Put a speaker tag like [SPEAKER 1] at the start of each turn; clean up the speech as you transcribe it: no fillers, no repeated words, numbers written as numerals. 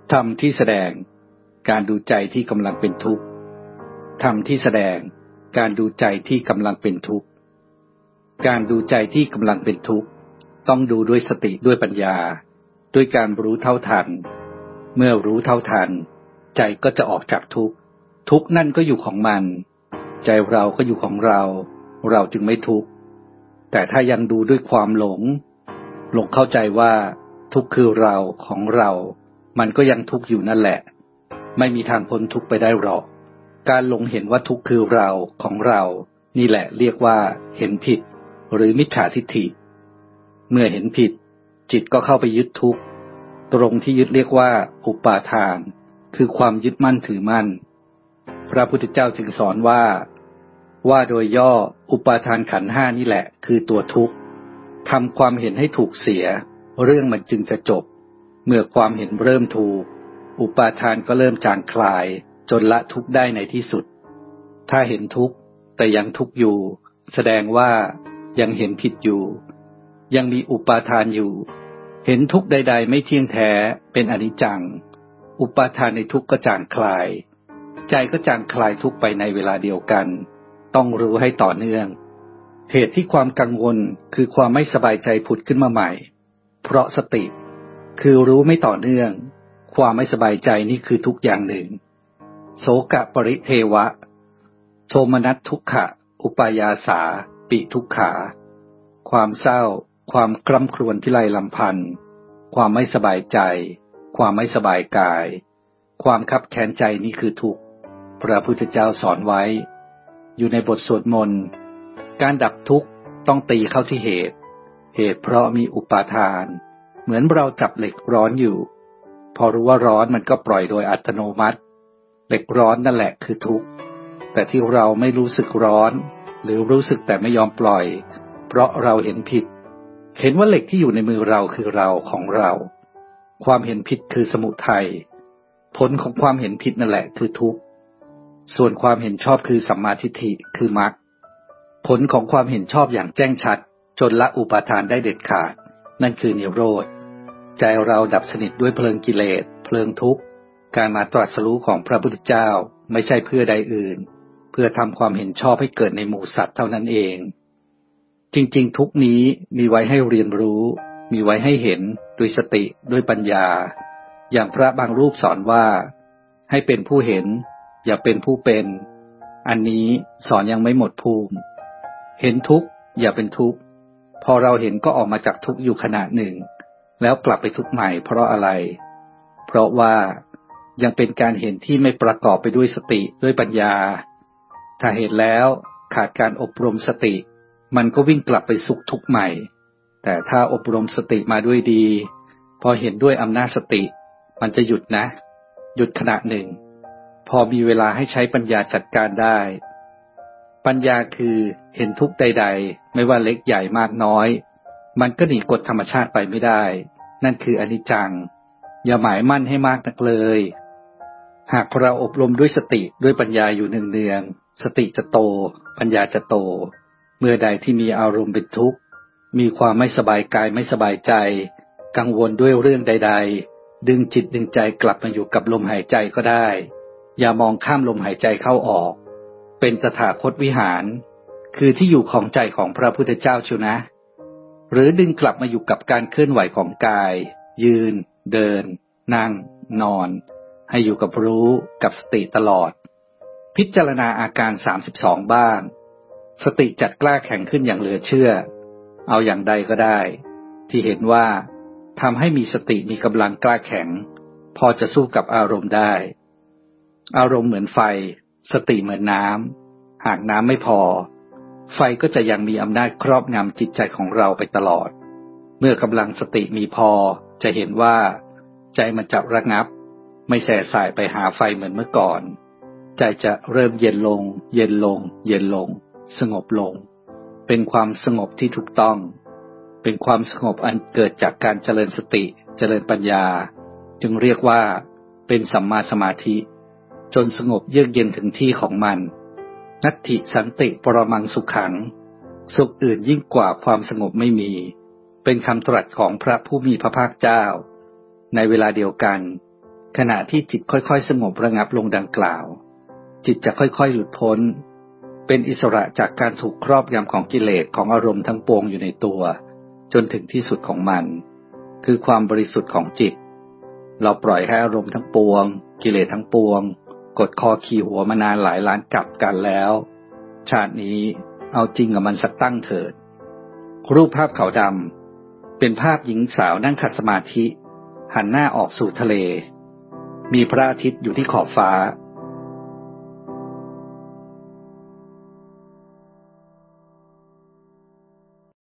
[SPEAKER 1] ธรรมที่แสดงการดูใจที่กำลังเป็นทุกข์ธรรมที่แสดงการดูใจที่กำลังเป็นทุกข์การดูใจที่กำลังเป็นทุกข์ต้องดูด้วยสติด้วยปัญญาด้วยการรู้เท่าทันเมื่อรู้เท่าทันใจก็จะออกจากทุกข์ทุกข์นั่นก็อยู่ของมันใจเราก็อยู่ของเราเราจึงไม่ทุกข์แต่ถ้ายังดูด้วยความหลงเข้าใจว่าทุกข์คือเราของเรามันก็ยังทุกข์อยู่นั่นแหละไม่มีทางพ้นทุกข์ไปได้หรอกการหลงเห็นว่าทุกข์คือเราของเรานี่แหละเรียกว่าเห็นผิดหรือมิจฉาทิฏฐิเมื่อเห็นผิดจิตก็เข้าไปยึดทุกข์ตรงที่ยึดเรียกว่าอุปาทานคือความยึดมั่นถือมั่นพระพุทธเจ้าจึงสอนว่าโดยย่ออุปาทานขันธ์ห้านี่แหละคือตัวทุกข์ทำความเห็นให้ถูกเสียเรื่องมันจึงจะจบเมื่อความเห็นเริ่มถูกอุปาทานก็เริ่มจางคลายจนละทุกข์ได้ในที่สุดถ้าเห็นทุกข์แต่ยังทุกข์อยู่แสดงว่ายังเห็นผิดอยู่ยังมีอุปาทานอยู่เห็นทุกข์ใดๆไม่เที่ยงแท้เป็นอนิจจังอุปาทานในทุกข์ก็จางคลายใจก็จางคลายทุกข์ไปในเวลาเดียวกันต้องรู้ให้ต่อเนื่องเหตุที่ความกังวลคือความไม่สบายใจผุดขึ้นมาใหม่เพราะสติคือรู้ไม่ต่อเนื่องความไม่สบายใจนี่คือทุกอย่างหนึ่งโสกะปริเทวะโทมนัสทุกขะอุปายาสาปิทุกขาความเศร้าความคร่ำครวญพิไรลำพันธ์ความไม่สบายใจความไม่สบายกายความคับแค้นใจนี่คือทุกข์พระพุทธเจ้าสอนไว้อยู่ในบทสวดมนต์การดับทุกข์ต้องตีเข้าที่เหตุเพราะมีอุปาทานเหมือนเราจับเหล็กร้อนอยู่พอรู้ว่าร้อนมันก็ปล่อยโดยอัตโนมัติเหล็กร้อนนั่นแหละคือทุกข์แต่ที่เราไม่รู้สึกร้อนหรือรู้สึกแต่ไม่ยอมปล่อยเพราะเราเห็นผิดเห็นว่าเหล็กที่อยู่ในมือเราคือเราของเราความเห็นผิดคือสมุทัยผลของความเห็นผิดนั่นแหละคือทุกข์ส่วนความเห็นชอบคือสัมมาทิฏฐิคือมรรคผลของความเห็นชอบอย่างแจ้งชัดจนละอุปาทานได้เด็ดขาดนั่นคือนิโรธใจเราดับสนิทด้วยเพลิงกิเลสเพลิงทุกข์การมาตรัสรู้ของพระพุทธเจ้าไม่ใช่เพื่อใดอื่นเพื่อทำความเห็นชอบให้เกิดในหมู่สัตว์เท่านั้นเองจริงๆทุกนี้มีไว้ให้เรียนรู้มีไว้ให้เห็นด้วยสติด้วยปัญญาอย่างพระบางรูปสอนว่าให้เป็นผู้เห็นอย่าเป็นผู้เป็นอันนี้สอนยังไม่หมดภูมิเห็นทุกข์อย่าเป็นทุกข์พอเราเห็นก็ออกมาจากทุกข์อยู่ขณะหนึ่งแล้วกลับไปทุกข์ใหม่เพราะอะไรเพราะว่ายังเป็นการเห็นที่ไม่ประกอบไปด้วยสติด้วยปัญญาถ้าเห็นแล้วขาดการอบรมสติมันก็วิ่งกลับไปสุขทุกข์ใหม่แต่ถ้าอบรมสติมาด้วยดีพอเห็นด้วยอำนาจสติมันจะหยุดนะหยุดขณะหนึ่งพอมีเวลาให้ใช้ปัญญาจัดการได้ปัญญาคือเห็นทุกข์ใดๆไม่ว่าเล็กใหญ่มากน้อยมันก็หนีกฎธรรมชาติไปไม่ได้นั่นคืออนิจจังอย่าหมายมั่นให้มากนักเลยหากเราอบรมด้วยสติด้วยปัญญาอยู่เนืองๆสติจะโตปัญญาจะโตเมื่อใดที่มีอารมณ์เป็นทุกข์มีความไม่สบายกายไม่สบายใจกังวลด้วยเรื่องใดๆดึงจิตดึงใจกลับมาอยู่กับลมหายใจก็ได้อย่ามองข้ามลมหายใจเข้าออกเป็นตถาคตวิหารคือที่อยู่ของใจของพระพุทธเจ้าเชียวนะหรือดึงกลับมาอยู่กับการเคลื่อนไหวของกายยืนเดินนั่งนอนให้อยู่กับรู้กับสติตลอดพิจารณาอาการ32บ้างสติจัดกล้าแข็งขึ้นอย่างเหลือเชื่อเอาอย่างใดก็ได้ที่เห็นว่าทำให้มีสติมีกำลังกล้าแข็งพอจะสู้กับอารมณ์ได้อารมณ์เหมือนไฟสติเหมือนน้ำหากน้ำไม่พอไฟก็จะยังมีอำนาจครอบงำจิตใจของเราไปตลอดเมื่อกำลังสติมีพอจะเห็นว่าใจมันจะระงับไม่แส่สายไปหาไฟเหมือนเมื่อก่อนใจจะเริ่มเย็นลงเย็นลงเย็นลงสงบลงเป็นความสงบที่ถูกต้องเป็นความสงบอันเกิดจากการเจริญสติเจริญปัญญาจึงเรียกว่าเป็นสัมมาสมาธิจนสงบเยือกเย็นถึงที่ของมันนัตถิสันติปรมังสุขังสุขอื่นยิ่งกว่าความสงบไม่มีเป็นคำตรัสของพระผู้มีพระภาคเจ้าในเวลาเดียวกันขณะที่จิตค่อยๆสงบระงับลงดังกล่าวจิตจะค่อยๆหลุดพ้นเป็นอิสระจากการถูกครอบงำของกิเลสของอารมณ์ทั้งปวงอยู่ในตัวจนถึงที่สุดของมันคือความบริสุทธิ์ของจิตเราปล่อยให้อารมณ์ทั้งปวงกิเลสทั้งปวงกดคอขี่หัวมานานหลายล้านกับกันแล้วชาตินี้เอาจริงกับมันสักตั้งเถิดรูปภาพขาวดำเป็นภาพหญิงสาวนั่งขัดสมาธิหันหน้าออกสู่ทะเลมีพระอาทิตย์อยู่ที่ขอบฟ้า